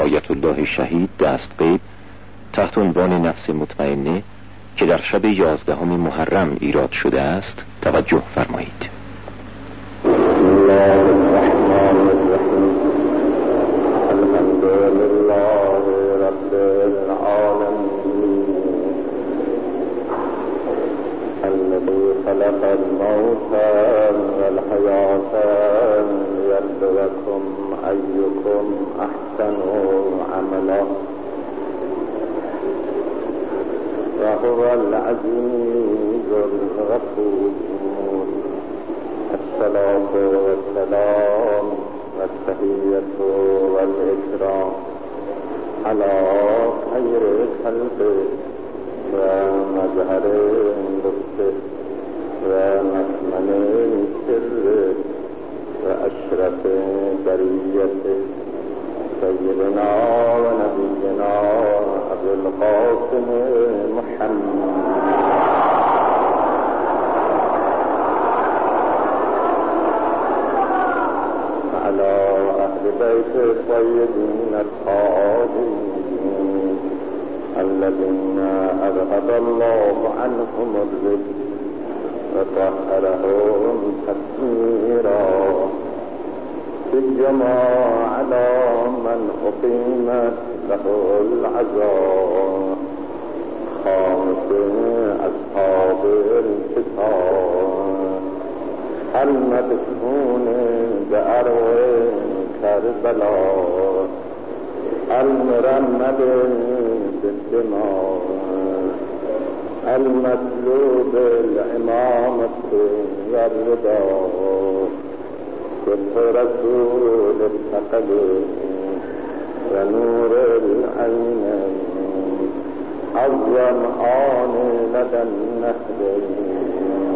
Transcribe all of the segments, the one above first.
آیت الله شهید دستقیب تحت عنوان نفس مطمئنه که در شب 11 محرم ایراد شده است توجه فرمایید. الله الرحمن الرحیم. الحمد لله رب العالمین الذي خلق الموت والحیاة لیبلوکم ایکم احسن عملا وهو العزيز الغفور. الصلاة والسلام والتحية والإكرام على خير خلقه ومظهر لطفه ومكمن سره وأشرف بريته سيدنا ونبينا أبي القاسم محمد وعلى أهل بيت الطيبين الطاهرين الذين أذهب الله عنهم الرجس وطهرهم تطهيرا. بالجماع على من أقيمت له العزاء خامس أصحاب الكتاب المدفون بأروع كربلاء المرمد بالدماء المطلوب الإمامة والرضا كل رسول الثقلين ونور العينين الظمآن لدى النهرين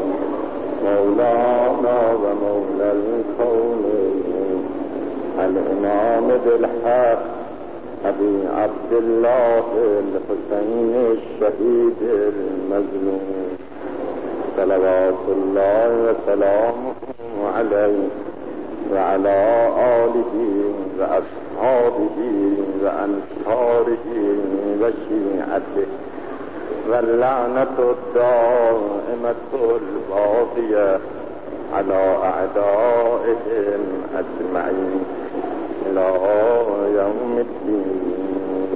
مولانا ومولى الكونين الإمام بالحق أبي عبد الله الحسين الشهيد المظلوم صلوات الله وسلامه عليه وعلى آله وأصحابه وأنصاره وشيعته واللعنة الدائمة الباقية على أعدائهم أجمعين إلى يوم الدين.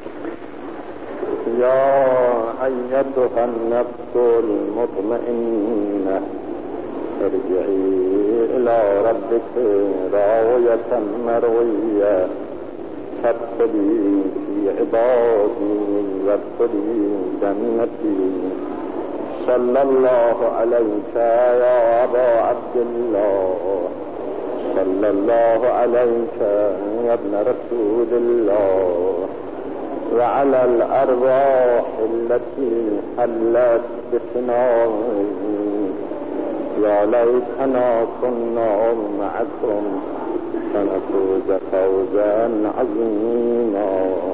يا أيتها النفس المطمئنة ارجعي إلى ربك راضية مرضية فادخلي في عبادي وادخلي جنتي. صلى الله عليك يا أبا عبد الله صلى الله عليك يا ابن رسول الله وعلى الأرواح التي حلت بثنائي. يا ليتنا كنا معكم فنفوز فوزا عظيما.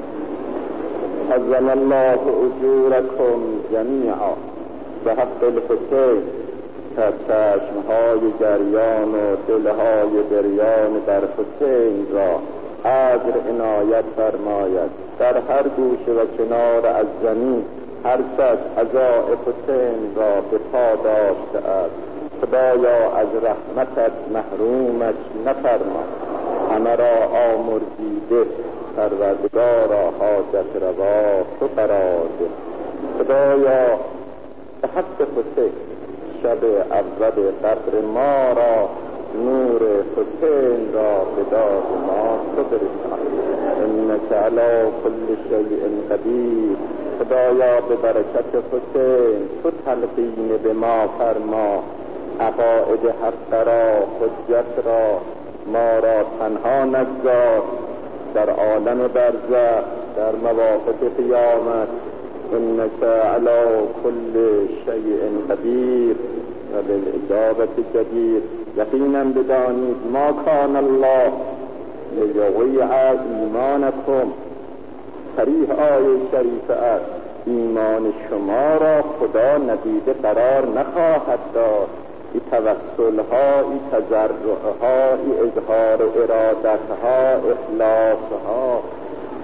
عظم الله أجوركم جميعا بحق الحسين تا چشمهای جریان و دلهای بریان در حسین را اجر عنایت فرماید. در هر گوشه و کنار از زمین هر کس عزاء حسین را به پا داشته است خدایا از رحمتت محرومش نفرما. همه را آمرزیده پروردگارا حاجت روا تو قرار ده. خدایا به حق حسین شب اول قدر ما را نور حسین را به داد ما تو برسان. انک علی کل شیء قدیر. خدایا به برکت حسین تو تلقین به ما فرما. عقاید حق را حجت را ما را تنها نگذار در عالم برزخ در مواقف قیامت. انک علی کل شیء قدیر و بالاجابة جدیر. یقینا بدانید ما کان الله لیضیع ایمانکم. صریح آیه شریف است ایمان شما را خدا ندیده قرار نخواهد داد. ای توسلها، ای تضرعها، ای اظهار ارادتها، اخلاصها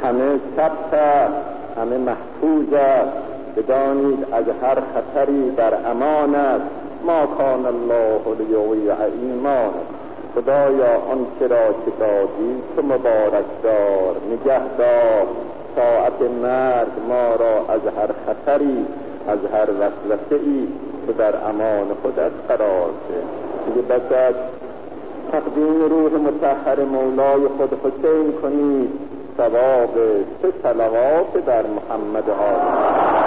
همه ثبت است، همه محفوظ است. بدانید از هر خطری در امان است. ما کان الله لیضیع ایمانکم. خدایا آنچه را که دادی تو مبارک دار، نگه دار. ساعت مرگ ما را از هر خطری، از هر وسوسه‌ای تو در امان خودت قرار ده. دیگه بس از تقدیم روح مطهر مولای خود حسین کنید ثواب 3 صلوات در محمد آقا.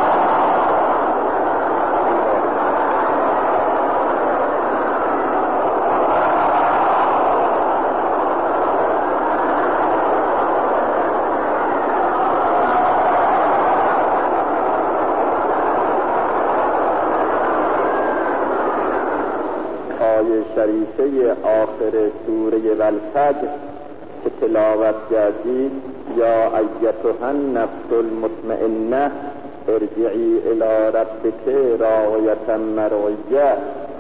شریفه آخر سوره والفجر که تلاوت کردید، یا ایتها النفس المطمئنه ارجعی الی ربک راضیة مرضیة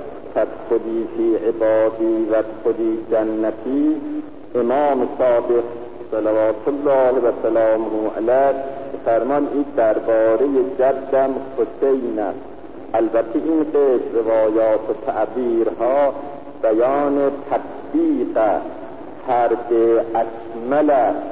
فادخلی فی عبادی وادخلی جنتی. امام صادق صلوات الله و سلامه علیه فرمانید درباره جدم حسین است. البته این قسم روایات و تعبیرها بیان تطبیق فرد اکمل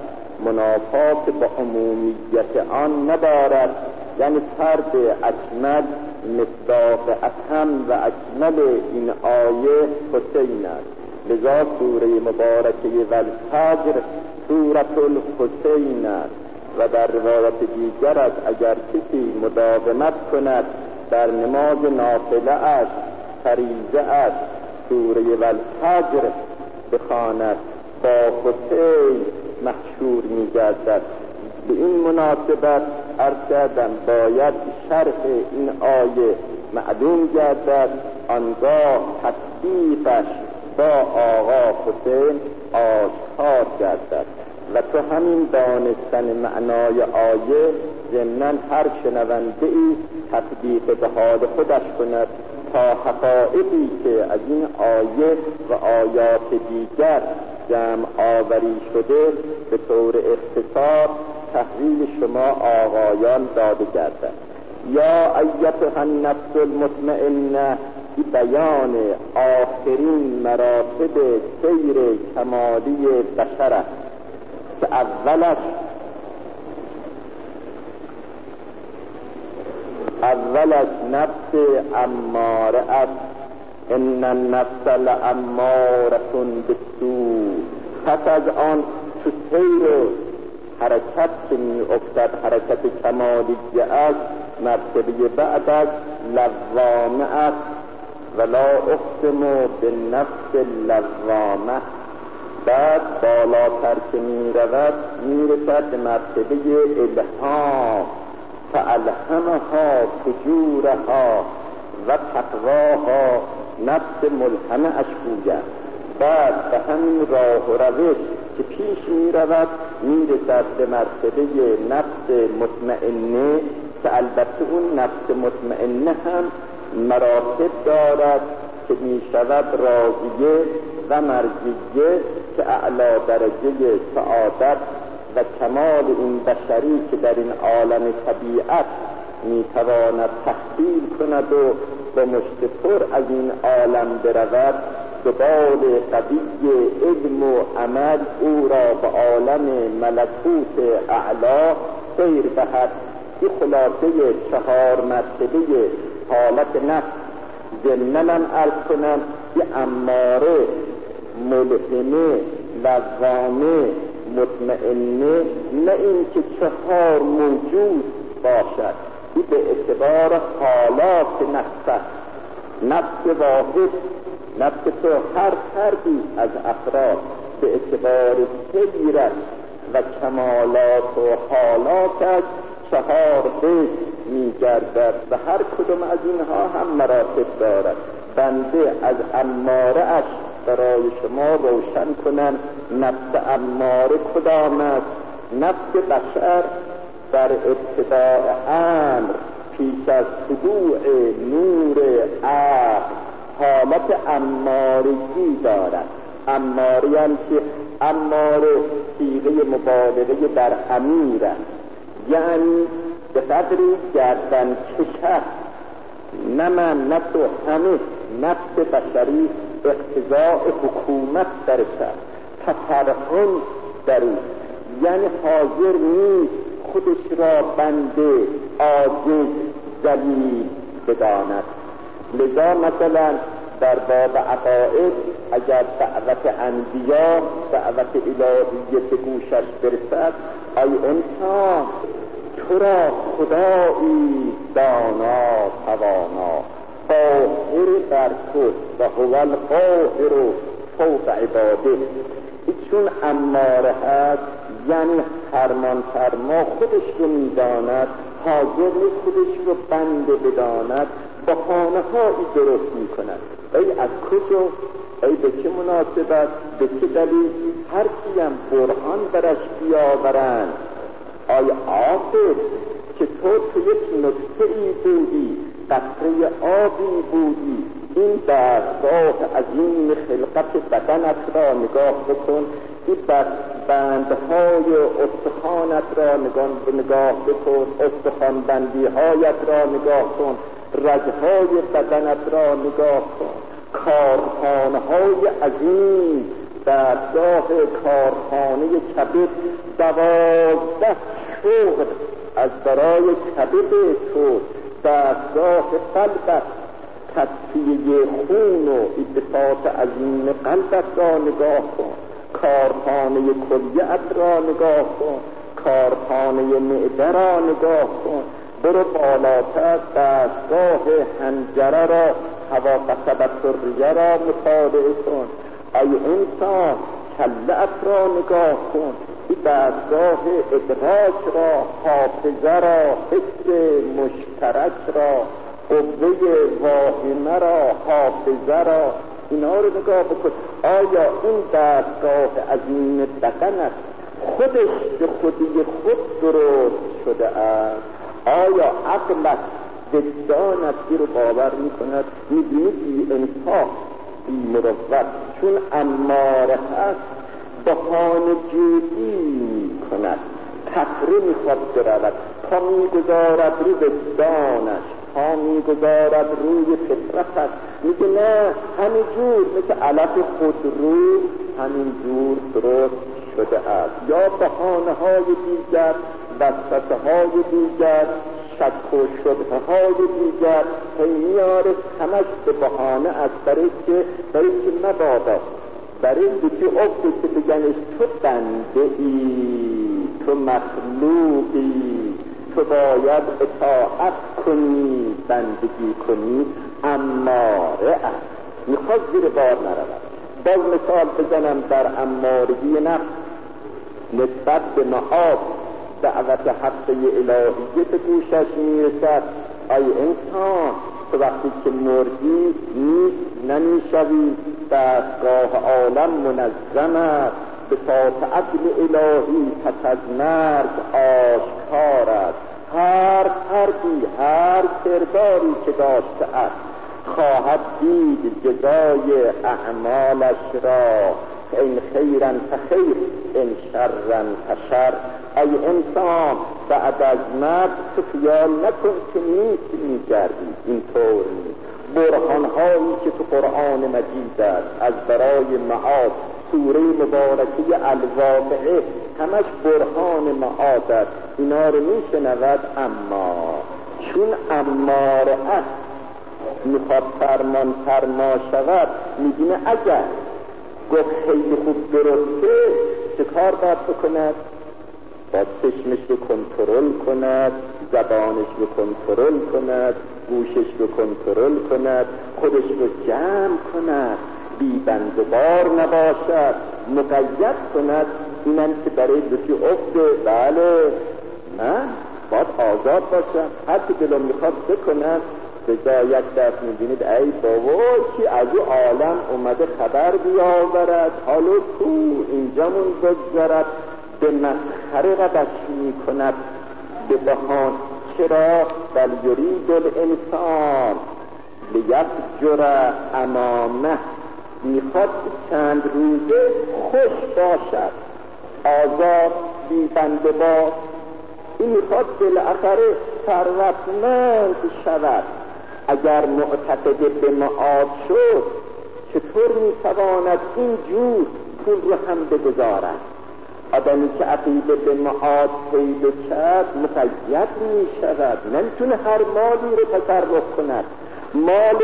منافات با عمومیت آن ندارد. یعنی فرد اکمل مصداق اتم و اکمل این آیه حسین است. لذا سوره مبارکه والفجر سورة الحسین است و در روایت دیگر است اگر کسی مداومت کند در نماز نافله اش، فریضه اش، سوره والفجر بخواند با حسین محشور می گردد. به این مناسبت عرض کردم باید شرح این آیه معلوم گردد، آنگاه تطبیقش با آقا حسین آشکار گردد و تو همین دانستن معنای آیه ضمناً هر شنونده ای تطبیق به حال خودش کند تا حقایقی که از این آیه و آیات دیگر جمع آوری شده به طور اختصار تحویل شما آقایان داده گردد. یا ایتها النفس المطمئنه بیان آخرین مراتب سیر کمالی بشر است که اولش نفس اماره است. ان النفس لاماره بالسوء. پس از آن تو سیر حرکت که می افتد، حرکت کمالیه است، مرتبه بعدش لوامه است. ولا اقسم بالنفس اللوامه. بعد بالاتر که می رود می رسد به مرتبه الهام، فالهمها فجورها و تقواها. نفس ملهمه اش گوید. بعد به همین راه و روش که پیش می رود می رسد به مرتبه نفس مطمئنه که البته اون نفس مطمئنه هم مراتب دارد که می شود راضیه و مرضیه که اعلی درجه سعادت و کمال این بشری که در این عالم طبیعت می تواند تحصیل کند و به مشت پر از این عالم برود، دنبال قوی علم و عمل او را به عالم ملکوت اعلا سیر دهد. این خلاصه 4 مرتبه حالت نفس. ضمناً عرض کنم که اماره، ملهمه، لوامه، مطمئنه، نه این که 4 موجود باشد. این به اعتبار حالات نفس. نفس واحد، نفس تو هر فردی از افراد به اعتبار سیرت و کمالات و حالاتش 4 قسم می گردد و هر کدام از اینها هم مراتب دارد. بنده از اماره اش برای شما روشن کنم. نفس اماره کدام است؟ نفس بشر در ابتداء امر پیش از طلوع نور عقل حالت امارگی دارد. اماره هم که اماره صیغه مبالغه در امیر است، یعنی به قدری گردن کشد، نه من نه تو، همه نفس بشری اقتضاء حکومت درشد، تفرعن در او، یعنی حاضر نیست خودش را بنده، عاجز، ذلیل بداند. لذا مثلا در باب عقاید اگر دعوت انبیا، دعوت الهیه به گوشش برسد، ای انسان تو را خدایی دانا توانا قاهر بر تو و هو القاهر فوق عباده. چون اماره هست یعنی فرمان فرما خودش رو میداند، حاضر نیست خودش رو بنده بداند، بهانه هایی درست میکند. ای از کجا؟ ای به چه مناسبت؟ به چه دلیل؟ هر کیم برهان برش بیاورند. آی عاقل که تو یک نطفه ای بودی، قطره آبی بودی، این دستگاه عظیم خلقت بدنت را نگاه بکن، این بندهای استخوانت را نگاه بکن، استخوان بندی هایت را نگاه کن، رگهای بدنت را نگاه کن، کارخانه های عظیم، دستگاه کارخانه کبد، 12 شغل از برای کبد تو، دستگاه قلبت، تصفیه خون و اتفاق عظیم قلبت را نگاه کن، کارخانه کلیه‌ات را نگاه کن، کارخانه معده را نگاه کن، برو بالاتر دستگاه حنجره را، هوا قصبت ریه را مطالعه کن. ای انسان کله‌ات را نگاه کن، این دستگاه ادراک را، حافظه را، حس مشترک را، قوه واهمه را، حافظه را، اینا رو نگاه بکن. آیا این دستگاه عظیم بدنت خودش به خودی خود درست شده است؟ آیا عقلت، وجدانت این رو باور میکند؟ میبینی بی انصاف، بی مروت، چون اماره هست بهانه جویی میکند، تفره میخواد برود، تا میگذارد روی وجدانش، تا میگذارد روی فطرتش، میگه نه همینجور مثل علف خودرو همینجور درست شده است. یا بهانه های دیگر، وسوسه های دیگر، شک و شبهه های دیگر میاره، همش به بهانه است، برای که مبادا، برای که افته که بگنش تو بنده ای، تو مخلوقی، تو باید اطاعت کنی، بندگی کنی، اماره است، میخواد زیر بار نرود. باز مثال بزنم در امارگی نفس نسبت به معاد، دعوت حق الهیه به گوشش میرسد. ای انسان تو وقتی که مردی نمیشوی، دستگاه عالم منظم است، به ساعت عدل الهی پس از مرگ آشکار است. هر فردی هر کرداری که داشته است خواهد دید جزای اعمالش را، این خیرا فخیر ان شرا فشر. ای انسان بعد از مرگ تو خیال نکن که نیست میگردی، اینطور نیست. برهانهایی که تو قرآن مجید است از برای معاد، سوره مبارکه الواقعه همش برهان معاد است، اینا رو میشنود، اما چون اماره است میخواد فرمان فرما شود، میبینه اگر گفت خیلی خوب درسته چه کار باید بکند؟ باید چشمش رو کنترل کند، زبانش رو کنترل کند، گوشش رو کنترل کند، خودش رو جمع کند، بی بند و بار نباشد، مقید کند. اینم که برای دوتی افته، بله من باید آزاد باشم، هر که دلم میخواد بکنم. به جای یک دست میبینید ای بابا کی از او عالم اومده خبر بیاورد، حالا تو اینجامون بگذارد، به مسخره ردش میکند، به بهان. چرا؟ بل یرید الانسان لیفجر امامه، میخواد چند روزه خوش باشد، آزاد بی بنده‌وار. این میخواد بالاخره ثروتمند شود. اگر معتقد به معاد شد چطور میتواند این جور پول رو هم بگذارد؟ آدمی که عقیده به معاد پیدا کرد مقید میشود، نمیتونه هر مالی رو تصرف کند. مال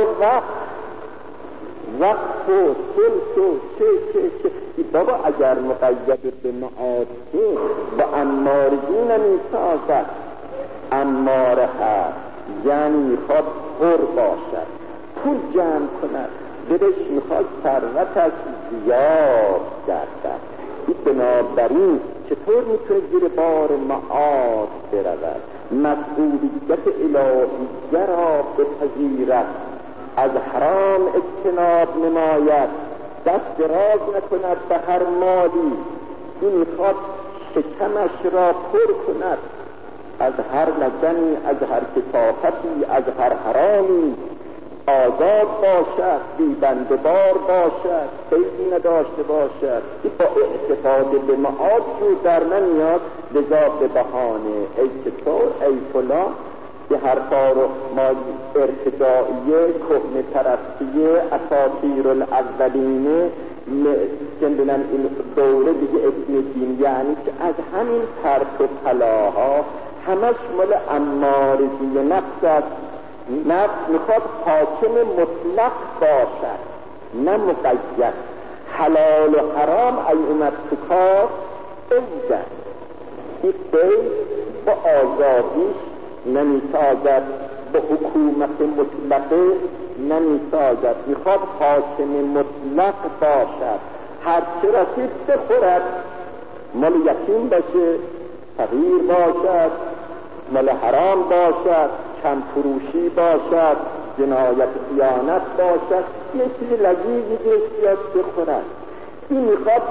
وقت و سلس و چه بابا اگر مقید به معاد شد با امارگی نمیسازد. اماره هست یعنی میخواد پر باشد، پول جمع کند، دلش میخواد ثروتش زیاد گردد. این بنابراین چطور میتونه زیر بار معاد برود؟ مسئولیت الهیه را بپذیرد، از حرام اجتناب نماید، دست دراز نکند به هر مالی. این میخواد شکمش را پر کند از هر لگنی، از هر کثافتی، از هر حرامی. آزاد باشد، بی بنده‌وار باشد، قیدی نداشته باشد. این با استفاده به معاد جو در نمیاد. لذا به بهانه ای چطور ای فلان که حرفا رو ما ارتجاعیه، کهنه پرستیه، اساطیر الاولینه، چندونم این دوره دیگه اسم دین، یعنی که از همین پرت و پلاها همش مال امارگی نفس است. نفس میخواد حاکم مطلق باشد نه مقید. حلال و حرام ای اومد تو کار ایده، این قید با آزادیش نمیسازد، با حکومت مطلقه نمیسازد. میخواد حاکم مطلق باشد، هرچه رسید بخورد، مال یتیم باشه، فقیر باشد، مال حرام باشد، کم فروشی باشد، جنایت خیانت باشد، یه چیز لذیذی بیاد بخورد. این میخواد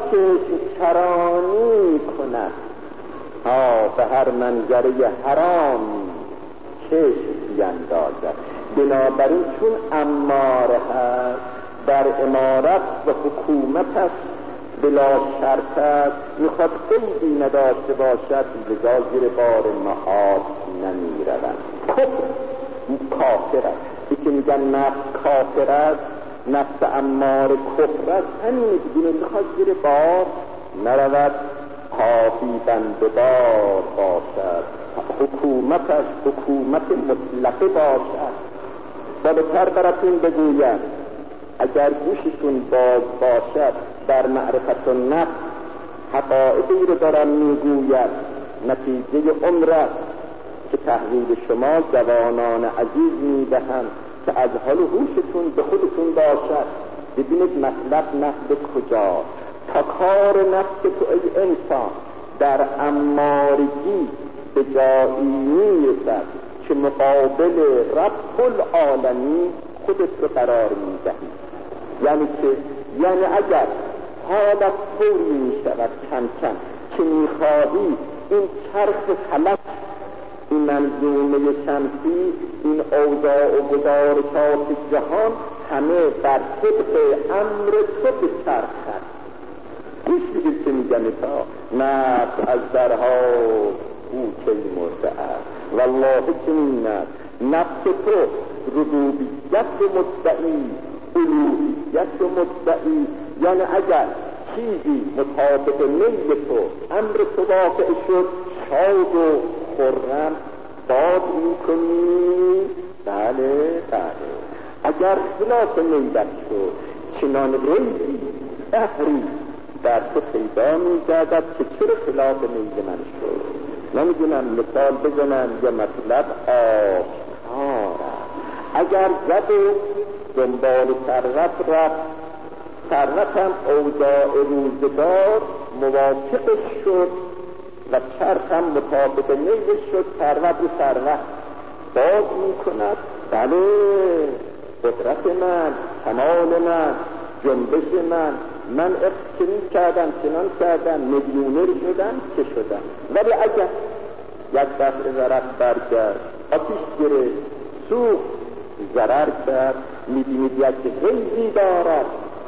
چرانی کند، به هر منظره حرام چشم بیندازد. بنابراین چون اماره هست در امارت و حکومتش بلا شرط است، میخواد قیدی نداشته باشد، لذا زیر بار معاد نمیروند. کافر است. یکی میگن نفس کافر است، نفس اماره کفر است، همین دیگه میخواد زیر بار نرود، پابی بنده‌دار باشد، حکومتش حکومت مطلقه باشد. و بهتر براتون بگویم اگر گوشتون باز باشد در معرفت النفس، حقایقی رو دارم میگوید، نتیجه عمر است که تحویل شما جوانان عزیز میدهم که از حال هوشتون به خودتون باشد، ببینید مطلب نفس کجا. تا کار نفس تو ای انسان در امارگی به جایی میرسد که مقابل رب العالمین خودت رو قرار میدهی. یعنی اگر حالت طوری میشود کم کم که میخواهی این چرخ فلک، این منظومه شمسی، این اوضاع و گزارشات جهان همه بر طبق امر تو بچرخد. گوش بگید که میگن تا نفس از درها او که مرده است. والله که میند نفس تو ربوبیت مدعی، الوهیت مدعی. یعنی اگر چیزی مطابق میل تو، امر تو واقع شد، شاد و خرم باد میکنی. بله بله. اگر خلاف میلت شد، چنان ریزی بحری در تو پیدا می‌گردد که چرا خلاف میل من شد. نمیدونم مثال بزنم یا مطلب آشکار است. اگر زد و دنبال ثروت رفت، ثروت هم اوضاع روزگار موافقش شد و چرخ هم مطابق میلش شد، ثروت و ثروت باز میکند. بله، قدرت من، کمال من، جنبش من چنین کردم، میلیونر شدم که شدم. ولی اگر یک دفعه ضرر برگرد، آتیش گرفت، سوخت، ضرر کرد، میبینید یک حیزی دارد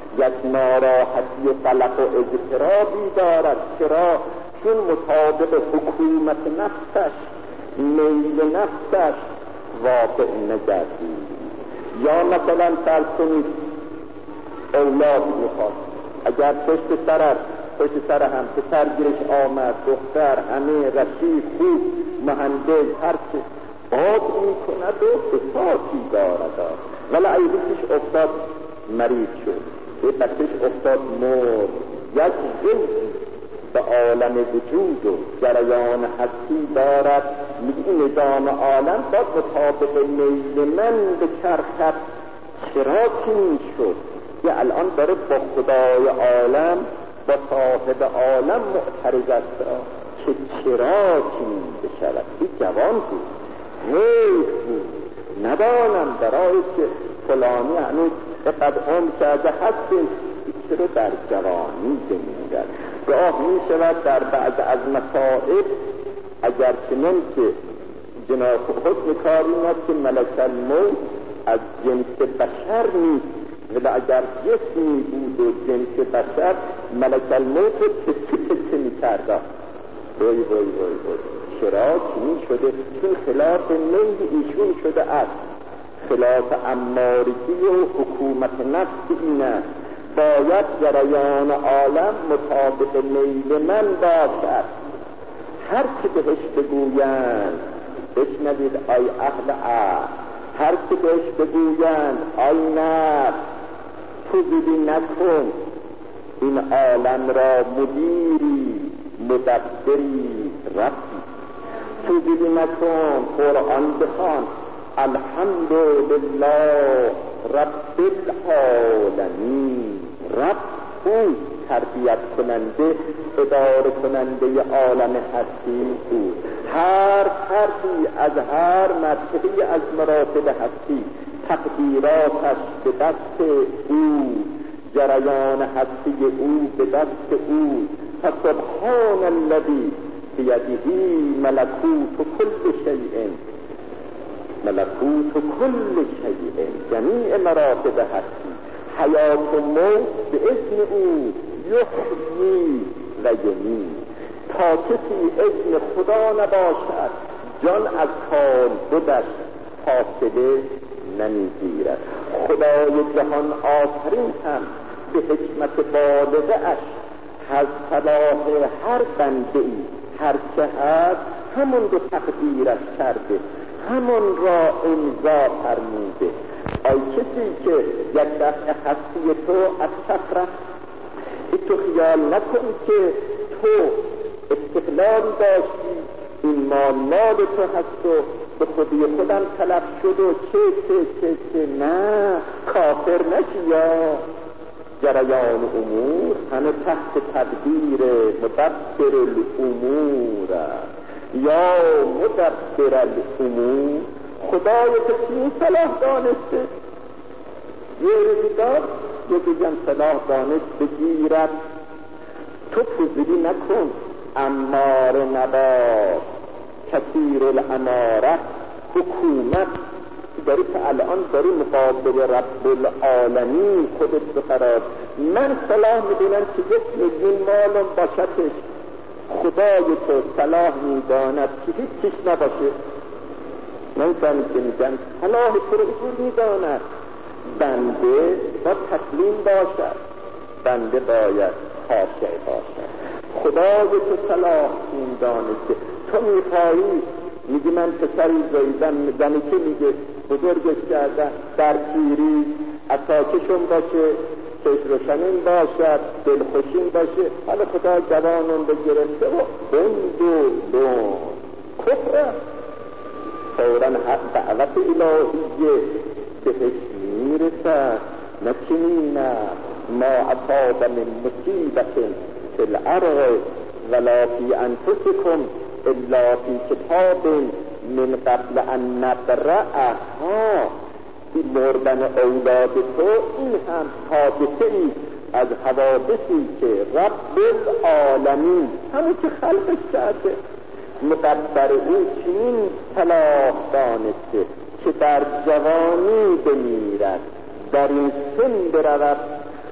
یک ناراحتی و قلق و اضطرابی دارد. چرا؟ چون مطابق حکومت نفسش، میل نفسش واقع نگردید. یا مثلا فرض کنید اولاد میخواد، اگر پشت سر هم پسر گیرش آمد، دختر، همه رشید، خوب، مهندس، هر چه باد میکند و بساطی دارد، ولی ایدیش افتاد مریض شد، یه بچهش افتاد مرد، یک جلدی به عالم وجود و جریان هستی دارد. میگه نظام عالم باید مطابق میل من به چرخت. چرا چنین شد؟ یه الان داره با خدای عالم، با صاحب عالم معترض است که چرا چنین بشود. این جوان بود، حیف بود، ندانم برای که فلانی هنوز قد عمر کرده هستش، چرا در جوانی بمیرد. گاه می شود در بعض از مصائب، اگر چنین که جناب خود کاری است که ملک الموت از جنس بشر نیست، ولی اگر جسمی بود و جنس بشر، ملک الموت چه می کرده. وای چرا چنین شده؟ چون خلاف میل ایشون شده است، خلاف امارگی و حکومت نفس اینه. باید جریان عالم مطابق میل من باشد. هر که بهش بگویند بشنوید ای اهل عقل، هر که بهش بگویند ای نفس تو دیدی نکن، این عالم را مدیری مدبری ربی، تو دیدی نکن، قرآن بخوان، الحمدلله رب العالمین. رب او تربیت کننده، اداره کننده عالم هستی او. هر حرفی از هر مرتبه از مراتب هستی، تقدیراتش به دست او، جریان هستی او به دست او. فسبحان الذی بیده ملکوت کل شیء، ملکوت کل شیء، جمیع مراتب هستی، حیات و موت به اسم او، یحیی و یمیت. تا کسی اسم خدا نباشد جان از کار بودش فاصله نمیگیرد. خدای جهان آفرین هم به حکمت بالغه اش از صلاح هر بنده ای هر که هست همون رو تقدیرش کرده، همون را امضا فرموده. ای کسی که یک دفعه هستی تو از سفره، تو خیال نکن که تو استقلال داشتی، این مال تو هست و به خودی خودم طلب شد و چه نه، کافر نشی. یا جریان امور همه تحت تدبیر مدبر الامور، یا مدبر الامور. خدای تسلیم صلاح دانسته، یه روزگار یکی جن صلاح دانست بگیرد، تو فضلی نکن، امار نباد کثیر الاماره. حکومت داری که الان داری مقابل رب العالمین خودت بقرار. من صلاح میدونم که 1 میلیون مالم باشدش، خدای تو صلاح میداند که هیچ نباشه. نمیدانی که میگن صلاح تو رو میداند. بنده با تسلیم باشد، بنده باید خاشع باشد. خدای تو صلاح این دانسته. تو میخوایی میگی من پسری زاییدم، زنی که میگه بزرگش کردن در پیری عطاکشون باشه، چشم روشنین باشد، دلخوشین باشه. حالا خدا جوانون بگرفته و بند و لون کفر فوراً دعوت الهیه بهش میرسد. نکنین ما اصاب من مصیبت فی الارض ولا فی انفسکم الا فی کتاب من قبل ان نبرأها. این مردن اولاد تو این هم حادثه ای از حوادثی که رب العالمین همون که خلقش کرده مقدر او چنین صلاح دانسته که در جوانی بمیرد، در این سن برود. تو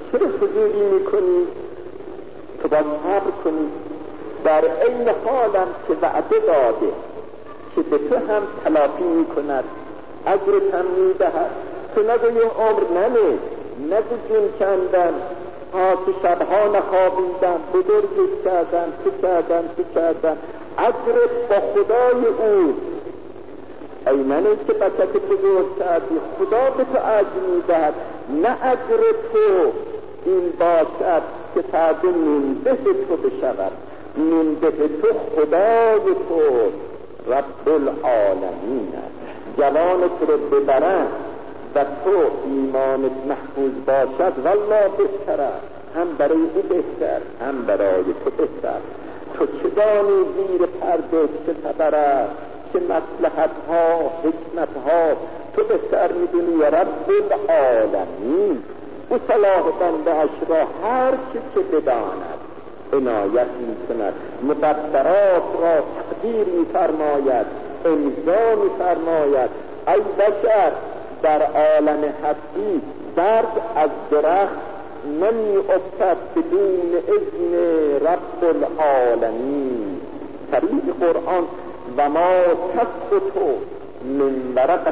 چرا فضولی میکنی؟ تو باید صبر کنی. در این حالم که وعده داده که به تو هم تلافی میکند، اجرت هم میدهد. تو نگو یه عمر ننه، نگو جون کندن، که شبها نخوابیدن، بزرگش کردن، چه کردن. اجرت با خدای او. ای منه که بچت بزرگ کردی، خدا به تو اجر میدهد. نه اجر تو این باشد که فرد منبه تو بشود. منبه تو خدای تو رب العالمین است. جوانت رو ببرن و تو ایمانت محفوظ باشد، والله بهتره، هم برای او بهتر، هم برای تو بهتر. تو چه دانی زیر پرده چه خبر است، چه مصلحت ها، حکمت ها، تو بهتر میدونی. رب العالمین او صلاح بنده اش را هر چه بداند عنایت میکند. مقدرات را تقدیر میفرماید، امضا میفرماید. ای بشر، در عالم هستی درد از درخت نمی افتد بدون اذن رب العالمین. طریق قرآن و ما تسقط من ورقة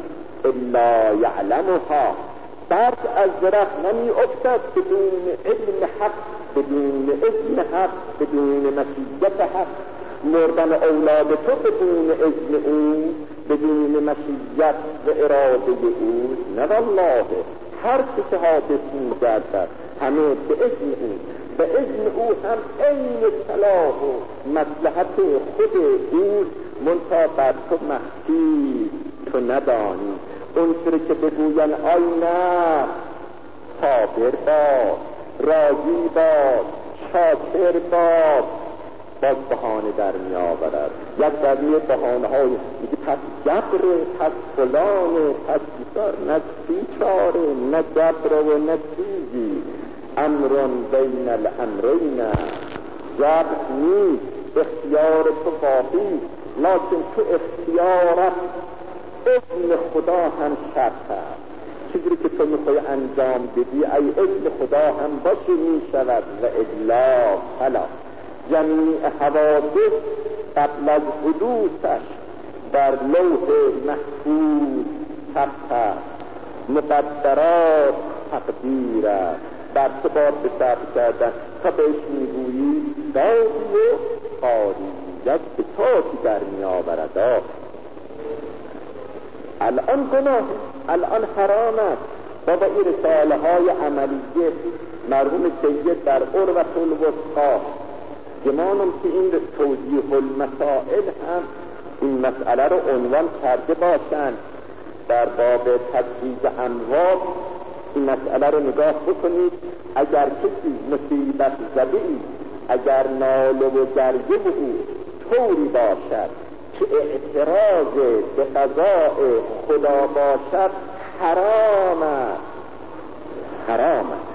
الا یعلمها. درد از درخت نمی افتد بدون علم حق، بدون اذن حق، بدون مشیت حق. مردن اولاد تو بدون اذن او، بدون مشیت و اراده او. نه والله، هر چه حادث می گردد همه به اذن او. به اذن او هم عین صلاح و مصلحت خود او، منتها بر تو مخفی، تو ندانی. اون سر که بگوین آی نه، صابر باد، راضی باد، شاکر باد، باز بهانه در می آورد. یک دلیل بهانه های میگه پس جبر، پس فلانه، پس بیسار، نه بیچاره، نه جبر و نه چیزی. امرون بین الامرین، جبر نیست، اختیار تو باقی، لیکن تو اختیارت اذن خدا هم شرط است. چیزی که تو میخوای انجام بدی ای اذن خدا هم باشه میشود و الا فلا. جمیع حوادث قبل از حدوثش در لوح محفوظ ثبت است. مقدرات تقدیر است. بر تو باید به صبر کردن تا بهش میگویی دادی و قاری، یک بساطی در میآورد. الان گناه، الان حرام است. بابا این رساله های عملیه مرحوم سید در عروة الوثقی گمانم که این توضیح المسائل هم این مسئله رو عنوان کرده باشند. در باب تجویز اموال این مسئله رو نگاه بکنید. اگر کسی مصیبت زده‌ای، اگر ناله و گریه او طوری باشد که اعتراض به قضاء خدا باشد، حرام است، حرام است.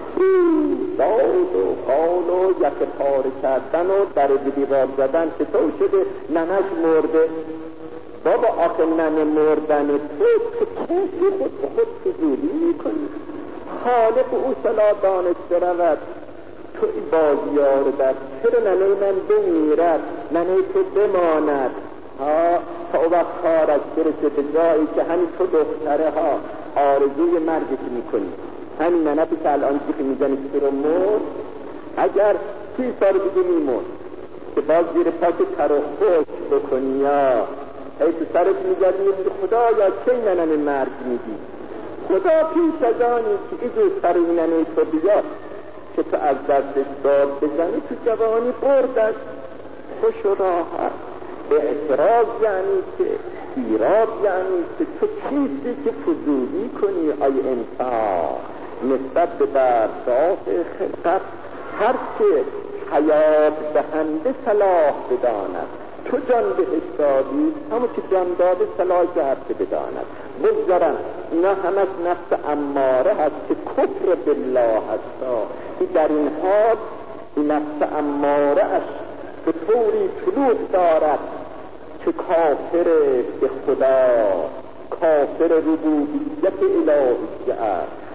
داد و قال و یک پاره کردن و در دیوار زدن چطور شده؟ ننش مرده. بابا آخه ننه مردن تو کسی خود به خود فضولی میکنی. خالق او صلاح دانسته رود، تو ای بازیار در چرا ننه من بمیرد، ننه تو بماند تا او وقت کارش برسه به جایی که همین تو دختره ها آرزوی مرگش میکنی. همین ننه که الان که میزنی که رو مرد، اگر 30 سال دیگه میمرد که باز زیر پاک تر و خوش بکنی یا ای تو سرت میگردی میگه خدا یا چه ننه مرگ میگی؟ خدا پیش از آنی که ایجور سر این ننه تو بیاد که تو از دستش داد بزنی تو جوانی بردش خوش و راحت. اعتراض یعنی که ایراد یعنی که تو چیزی که فضولی کنی ای انسان نسبت به برداشت خلقت. هر که حیات دهنده صلاح بداند، تو جان بهش دادی، همون که جان داده صلاح کرده بداند. بگذارم اینا همش نفس اماره هست که کفر بالله هست. این در این حال این نفس اماره اش به طوری طلوع دارد که کافر به خدا، کافر ربوبیت الهی است.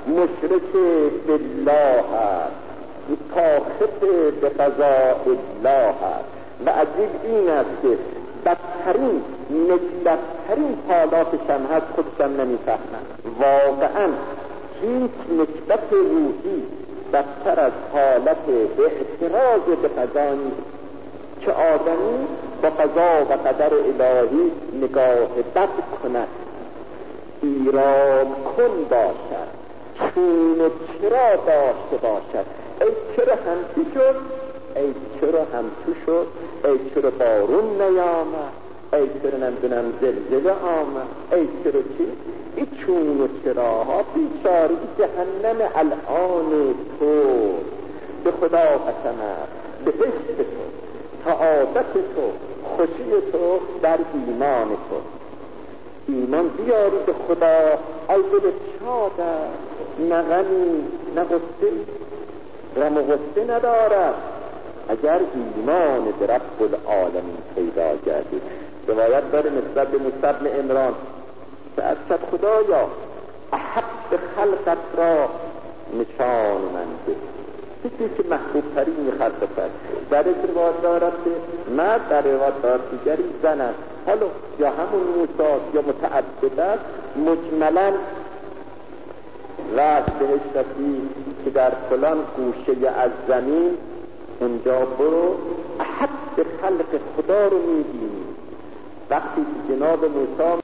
مشرک بالله هست، کافر به قضاء الله هست. و عجیب این است که بدترین نکبتترین حالاتش هم هست خودشم نمیفهمن. واقعا هیچ نکبت روحی بدتر از حالت اعتراض به قضا نیست که آدمی با قضا و قدر الهی نگاه بد کند، ایراد کن باشد، چون و چرا داشته باشد. ای چرا همچی شد، ای چرا همچو شد، ای چرا بارون نیامد، ای چرا نمیدونم زلزله آمد، ای چرا چی؟ این چون و چراها بیچاری جهنم الان تو. به خدا قسم است، به حس تو، سعادت تو، خوشی تو در ایمان تو. ایمان بیاری به خدا، ای دل شاد است، نه غمی نه غصه، غم و غصه ندارد اگر ایمان به رب العالمین پیدا گردید. روایت داره نسبت به موسی بن عمران که از خدایا احب خلقت را نشان من ده، کسی که محبوب ترین خلقت. در روایت دارد که مرد، در روایت دارد دیگری زن است. حالا یا همون موسی یا متعدد است. مجملا رأس بهش رسی که در فلان گوشه از زمین اونجا برو، احب خلق خدا رو می‌بینی. وقتی که جناب موسی